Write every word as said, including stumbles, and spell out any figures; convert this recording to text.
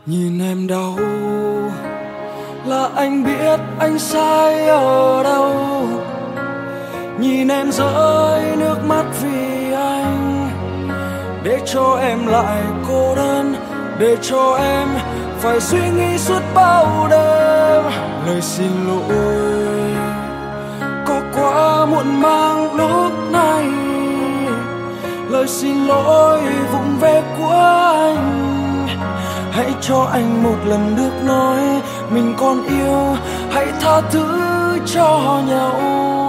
Nhìn em đau là anh biết anh sai ở đâu. Nhìn em rơi nước mắt vì anh, để cho em lại cô đơn, để cho em phải suy nghĩ suốt bao đêm. Lời xin lỗi có quá muộn màng lúc này, lời xin lỗi vụng về của anh. Hãy cho anh một lần được nói mình còn yêu, hãy tha thứ cho nhau.